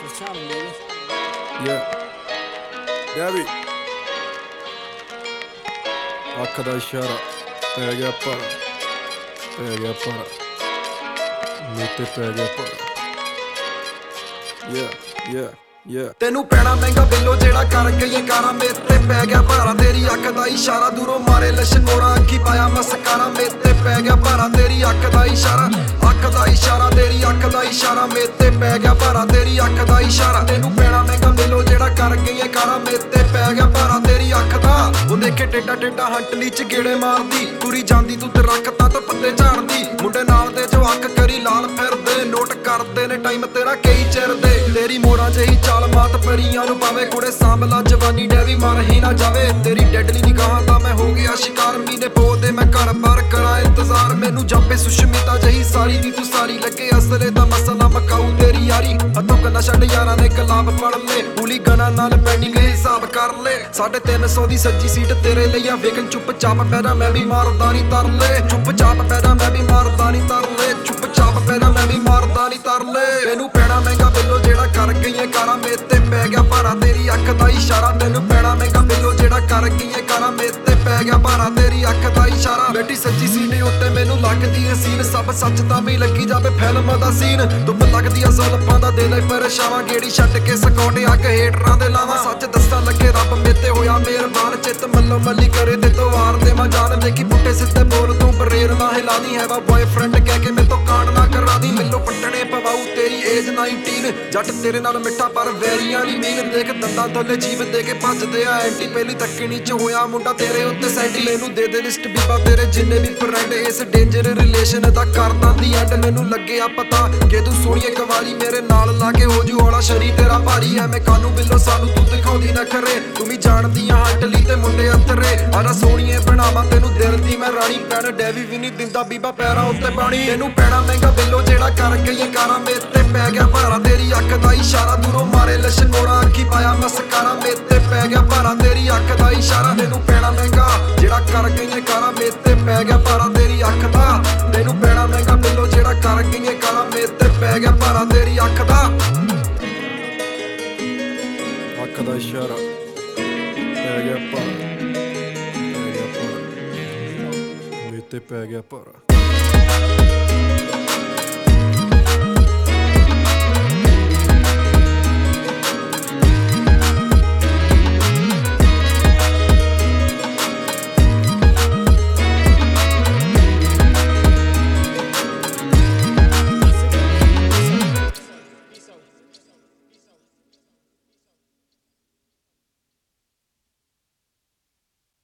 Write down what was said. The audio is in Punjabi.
Just challenge, baby. Yeah. Debbie. ਅੱਖ ਦਾ ਇਸ਼ਾਰਾ ਪੈ ਗਿਆ ਭਾਰਾ, ਪੈ ਗਿਆ ਭਾਰਾ, ਮੇਰੇ ਤੇ ਪੈ ਗਿਆ ਭਾਰਾ। ਤੈਨੂੰ ਪੈਣਾ ਮਹਿੰਗਾ ਬਿੱਲੋ ਜਿਹੜਾ ਕਰ ਗਈ ਕਾਰਾਂ ਮੇਰੇ ਤੇ ਪੈ ਗਿਆ ਭਾਰਾ। ਤੇਰੀ ਅੱਖ ਦਾ ਇਸ਼ਾਰਾ ਦੂਰੋਂ ਮਾਰੇ ਲਸ਼ਕੋਰਾ, ਅੱਖੀ ਪਾਇਆ ਮਸਕਾਰਾ ਮੇਰੇ ਤੇ ਪੈ ਗਿਆ ਭਾਰਾ। ਤੇਰੀ ਅੱਖ ਦਾ ਇਸ਼ਾਰਾ, ਅੱਖ ਦਾ ਇਸ਼ਾਰਾ, ਤੇਰੀ ਅੱਖ ਦਾ ਇਸ਼ਾਰਾ ਮੇਰੇ ਤੇ ਪੈ ਗਿਆ ਭਾਰਾ। ਤੇਰੀ ਅੱਖ ਦਾ ਇਸ਼ਾਰਾ, ਤੈਨੂੰ ਪੈਣਾ ਮਹਿੰਗਾ ਬਿੱਲੋ ਜਿਹੜਾ ਕਰ ਗਈ ਕਾਰਾਂ ਮੇਰੇ ਤੇ ਪੈ ਗਿਆ ਭਾਰਾ। ਤੇਰੀ ਅੱਖ ਦਾ ਉਹ ਦੇਖੇ ਟੇਡਾ ਟੇਡਾ ਹੰਟਲੀ ਚ ਗੇੜੇ ਮਾਰਦੀ, ਤੁਰੀ ਜਾਂਦੀ ਤੂੰ ਤੇ ਰੱਖਤਾ ਤਾਂ ਪੱਤੇ ਝਾੜਦੀ। ਮੁੰਡੇ ਨਾਲ ਦੇ ਜੋ ਅੱਖ ਕਰੀ ਲਾਲ ਫਿਰਦੇ, ਨੋਟ ਕਰਦੇ ਨੇ ਟਾਈਮ ਤੇਰਾ ਕਈ ਚਿਰ ਦੇ। ਤੇਰੀ ਮੋੜਾਂ ਜਿਹੀ ਚਾਲ ਮਾਤ ਪਰੀਆਂ ਨੂੰ ਪਾਵੇ, ਕੁੜੇ ਸਾਂਭਲਾ ਜਵਾਨੀ ਡੈਵੀ ਮਰ ਹੀ ਨਾ ਜਾਵੇ। ਤੇਰੀ ਡੈਡਲੀ ਨਿਗਾਹਾਂ ਦਾ ਮੈਂ ਹੋ ਗਿਆ ਸ਼ਿਕਾਰ, ਮੀਨੇ ਪੋਦੇ ਮੈਂ ਘਰ ਬਾਰ ਕਰਾਂ ਇੰਤਜ਼ਾਰ। ਮੈਨੂੰ ਜਾਪੇ ਸੁਸ਼ਮਿਤਾ ਜਹੀ ਸਾਰੀ ਦੀ ਤੂੰ ਸਾਰੀ ਲੱਗੇ ਅਸਲੇ ਦਾ ਮਸਲਾ ਮਕਾਊ ਤੇਰੀ ਯਾਰੀ। ਹੱਥੋਂ ਗੱਲਾਂ ਛੱਡ ਯਾਰਾਂ ਨੇ ਗੁਲਾਬ ਫੜ ਲੈ, ਹੂਲੀ ਗਨਾਂ ਨਾਲ ਪੈਂਡਿੰਗ ਹਿਸਾਬ ਕਰ ਲੈ। 350 ਦੀ ਸੱਜੀ ਸੀਟ ਤੇਰੇ ਲਈ ਆ ਵੇਖਣ, ਚੁੱਪ ਚਾਪ ਪੈਦਾ ਮੈਂ ਵੀ ਮਾਰਦਾ ਨਹੀਂ ਤਰਲੇ। ਚੁੱਪ ਚਾਪ ਪੈਦਾ ਮੈਂ ਵੀ ਮਾਰਦਾ ਨਹੀਂ ਤਰਲੇ, ਚੁੱਪ ਚਾਪ ਪੈਦਾ ਮੈਂ ਵੀ ਮਾਰਦਾ ਨਹੀਂ ਤਰਲੇ। ਤੈਨੂੰ ਪੈਣਾ ਮਹਿੰਗਾ ਬਿੱਲੋ ਜਿਹੜਾ ਕਰ ਗਈਏ ਕਾਰਾਂ ਮੇਰੇ ਤੇ ਪੈ ਗਿਆ ਭਾਰਾ। ਤੇਰੀ ਅੱਖ ਦਾ ਇਸ਼ਾਰਾ, ਤੈਨੂੰ ਪੈਣਾ ਮਹਿੰਗਾ ਬਿੱਲੋ ਜਿਹੜਾ ਕਰ ਗਈਏ ਕਾਰਾਂ ਮੇਰੇ ਤੇ ਪੈ ਗਿਆ ਭਾਰਾ। ਤੇਰੀ ਅੱਖ ਦਾ ਇਸ਼ਾਰਾ, ਬੈਠੀ ਸੱਜੀ ਸੀਟ ਉੱਤੇ ਮੈਨੂੰ ਲੱਗਦੀ ਏ ਸੀਨ, ਸਭ ਸੱਚ ਤਾਂ ਵੀ ਲੱਗੀ ਜਾਵੇ ਫਿਲਮ ਦਾ ਸੀਨ। ਧੁੱਪ ਲੱਗਦੀ ਆ ਜ਼ੁਲਫਾਂ ਦਾ ਦੇ ਲੈ ਪਰਛਾਵਾਂ, ਗੇੜੀ ਛੱਡ ਕੇ ਸਕੌਟ ਅੱਗ ਹੇਟਰਾਂ ਦੇ ਲਾਵਾਂ। ਸੱਚ ਦੱਸਾਂ ਲੱਗੇ ਰੱਬ ਮੇਤੇ ਹੋਇਆ ਮਿਹਰਬਾਨ, ਚਿੱਤ ਮੱਲੋ ਮੱਲੀ ਕਰੇ ਤੇ ਤੋਂ ਵਾਰ ਦੇ ਮੈਂ ਜਾਨ। ਦੇਖੀ ਪੁੱਟੇ ਸਿੱਧੇ ਬੋਲ ਤੂੰ ਬਰੇਰ ਨਾ ਹਿਲਾਦੀ, ਹੈ ਵਾ ਬॉयਫ੍ਰੈਂਡ ਕਹਿ ਕੇ ਮੇਰੇ ਤੋਂ ਕਾਂਡ ਨਾ ਕਰਾ ਦੀ। ਮੈਨੂੰ ਪੱਟਣੇ ਪਵਾਉ ਤੇਰੀ ਏਜ 19, ਜੱਟ ਤੇਰੇ ਨਾਲ ਮਿੱਠਾ ਪਰ ਵੈਰੀਆਂ ਦੀ ਮੀਨ। ਦੇਖ ਦੰਦਾਂ ਥੱਲੇ ਜੀਵ ਦੇ ਕੇ ਭੱਜਦੇ ਆ ਐਂਟੀ, ਪਹਿਲੀ ਤੱਕਣੀ ਚ ਹੋਇਆ ਮੁੰਡਾ ਤੇਰੇ ਉੱਤੇ ਸੈਂਟੀ। ਮੈਨੂੰ ਦੇ ਦੇ ਲਿਸਟ ਬੀਬਾ ਤੇਰੇ ਜਿੰਨੇ ਵੀ ਫਰੈਂਡ, ਇਸ ਡੇਂਜਰ ਰਿਲੇਸ਼ਨ ਦਾ ਕਰਦਾ ਦੀ ਐਂਡ। ਮੈਨੂੰ ਲੱਗਿਆ ਪਤਾ ਕਿ ਤੂੰ ਸੋਹਣੀ ਇੱਕ ਵਾਰੀ ਮੇਰੇ ਨਾਲ ਲਾ ਕੇ ਹੋ ਜੂ ਹੌਲਾ, ਸ਼ਰੀਰ ਤੇਰਾ ਭਾਰੀ ਐ। ਮੈਂ ਕਾਨੂੰ ਬਿੱਲੋ ਸਾਨੂੰ ਤੂੰ ਦਿਖਾਉਂਦੀ ਨਾ ਖਰੇ, ਤੂੰ ਵੀ ਜਾਣਦੀ ਆ ਹੰਟਲੀ ਤੇ ਮੁੰਡੇ ਅੰਤਰੇ। ਆਲਾ ਸੋਹਣੀਏ ਬਣਾਵਾ ਤੈਨੂੰ ਦਿਲ ਦੀ ਮੈਂ ਰਾਣੀ, ਪੈਣ ਡੈਵੀ ਵੀ ਨਹੀਂ ਦਿੰਦਾ ਬੀਬਾ ਪੈਰਾਂ ਉੱਤੇ ਪਾਣੀ। ਤੈਨੂੰ ਪੈਣਾ ਮਹਿੰਗਾ ਬਿੱਲੋ ਜਿਹੜਾ ਕਰ ਗਈ ਕਾਰਾਂ ਮੇਰੇ ਤੇ ਪੈ ਗਿਆ ਭਾਰਾ। ਤੇਰੀ ਅੱਖ ਦਾ ਇਸ਼ਾਰਾ ਦੂਰੋਂ ਮਾਰੇ ਲਸ਼ਕੋਰਾ, ਅੱਖੀ ਪਾਇਆ ਮਸਕਾਰਾ ਮੇਰੇ ਤੇ ਪੈ ਗਿਆ ਭਾਰਾ। ਤੇਰੀ ਅੱਖ ਦਾ ਇਸ਼ਾਰਾ, ਤੈਨੂੰ ਪੈਣਾ ਮਹਿੰਗਾ ਜਿਹੜਾ ਕਰ ਗਈ ਕਾਰਾਂ ਮੇਰੇ ਤੇ ਪੈ ਗਿਆ ਭਾਰਾ। ਤੇਰੀ ਅੱਖ ਦਾ, ਤੈਨੂੰ ਪੈਣਾ ਮਹਿੰਗਾ ਬਿੱਲੋ ਜਿਹੜਾ ਕਰ ਗਈ ਕਾਰਾਂ ਮੇਰੇ ਤੇ ਪੈ ਗਿਆ ਭਾਰਾ। ਤੇਰੀ ਅੱਖ ਦਾ, ਅੱਖ ਦਾ ਇਸ਼ਾਰਾ ਪੈ ਗਿਆ ਭਾਰਾ, ਪੈ ਗਿਆ ਭਾਰਾ, ਮੇਰੇ ਤੇ ਪੈ ਗਿਆ ਭਾਰਾ।